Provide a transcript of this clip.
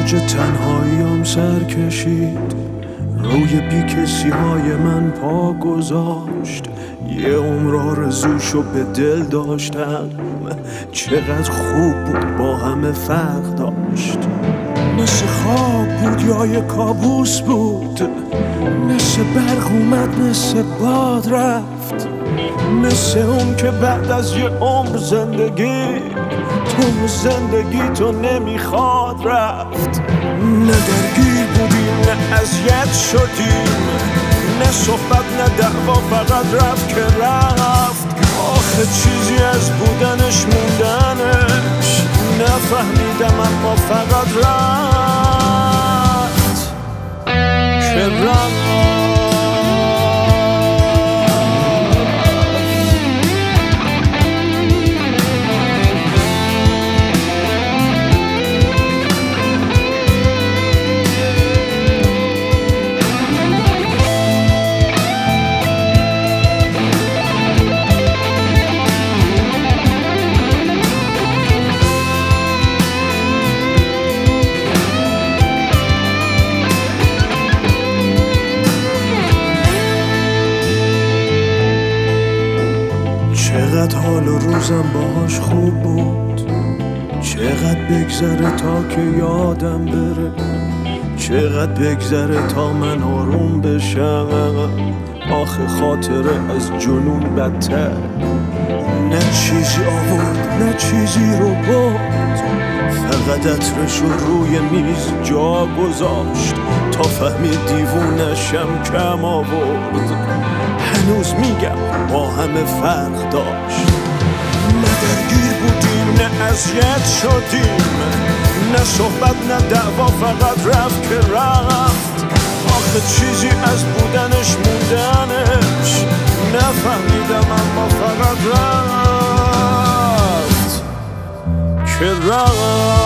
اوج تنهاییم سر کشید، روی بیکسی های من پا گذاشت. یه عمر آرزوشو به دل داشتم، چقدر خوب بود با همه فرق داشت. مثل خواب بود یا یه کابوس بود، مثل برق اومد مثل باد رفت، مثل اون که بعد از یه عمر زندگی تو زندگی تو نمیخواد رفت. نه درگیر بودیم نه اذیت شدیم، نه صحبت نه دعوا، فقط رفت که رفت. آخه چیزی از بودنش موندنش نفهمیدم، اما فقط رفت که رفت. چقدر حال و روزم باهاش خوب بود، چقدر بگذره تا که یادم بره، چقدر بگذره تا من آروم بشم. آخه خاطره از جنون بدتر، نه چیزی آورد نه چیزی رو برد، فقط عطرش رو روی میز جا گذاشت تا فهمید دیوونشم کم آورد. هنوز میگم با همه فرق داشت، نه درگیر بودیم نه اذیت شدیم، نه صحبت نه دعوا، فقط رفت که رفت. آخه چیزی از بودنش موندنش نفهمیدم، اما فقط رفت که رفت.